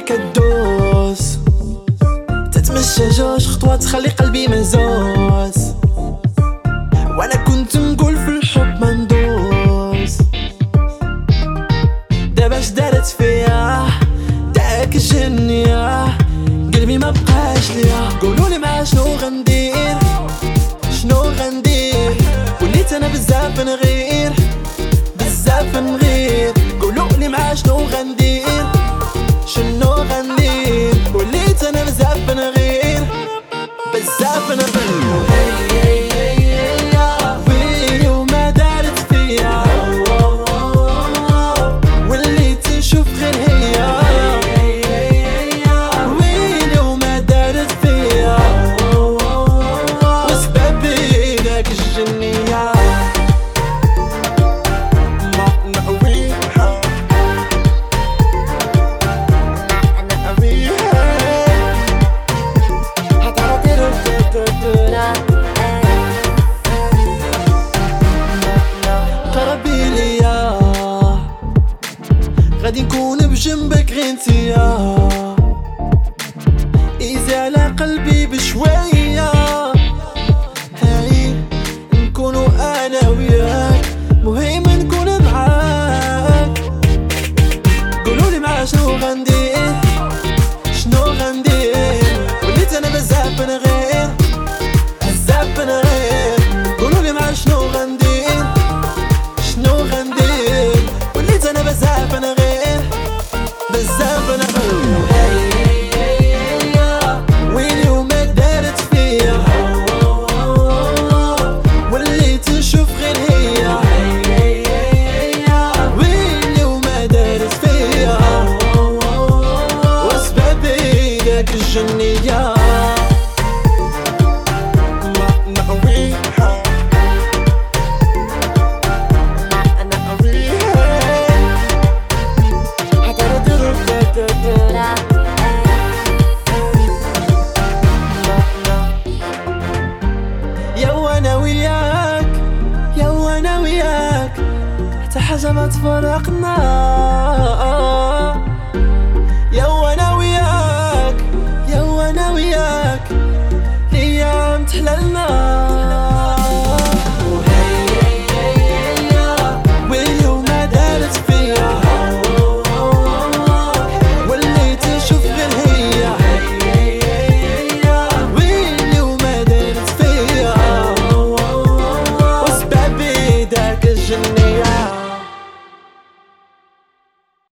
كدوس تتمشى جوج خطوات تخلي قلبي مهزوز، وانا كنت نقول في الحب ما ندوز. دابا اش دارت فيا داك الجنية، قلبي ما بقاش ليا. قولولي معاه شنو غندير شنو غندير، وليت انا بزاف نغير بزاف نغير. قولولي معاه شنو غندير شنو غندير، وليت انا بزاف نغير بزاف نغير. ويلي وما دارت فيا، وليت نشوف غير هي. ويلي وما دارت فيا، وسببي داك الجنية. قربي ليا غادي نكون بجنبك غير نتيا، ايزي على قلبي بشوية. هاي نكونو انا وياك، مهم نكون معاك. قولولي معاه شنو غندير شنو غندير، وليت انا بزاف نغير بزاف نغير. قولولي معاه شنو غندير شنو غندير، وليت انا بزاف نغير بزاف نغير. ويلي وما دارت فيا، وليت نشوف غير هي. ويلي وما دارت فيا، وسببي داك الجنية. يا وانا وياك يا وانا وياك، حتى حاجة ما تفرقنا. يا وانا وياك يا وانا وياك، الايام تحللنا. ويلي وما دارت فيا، وليت نشوف غير هي. ويلي وما دارت فيا، وسببي داك الجنية.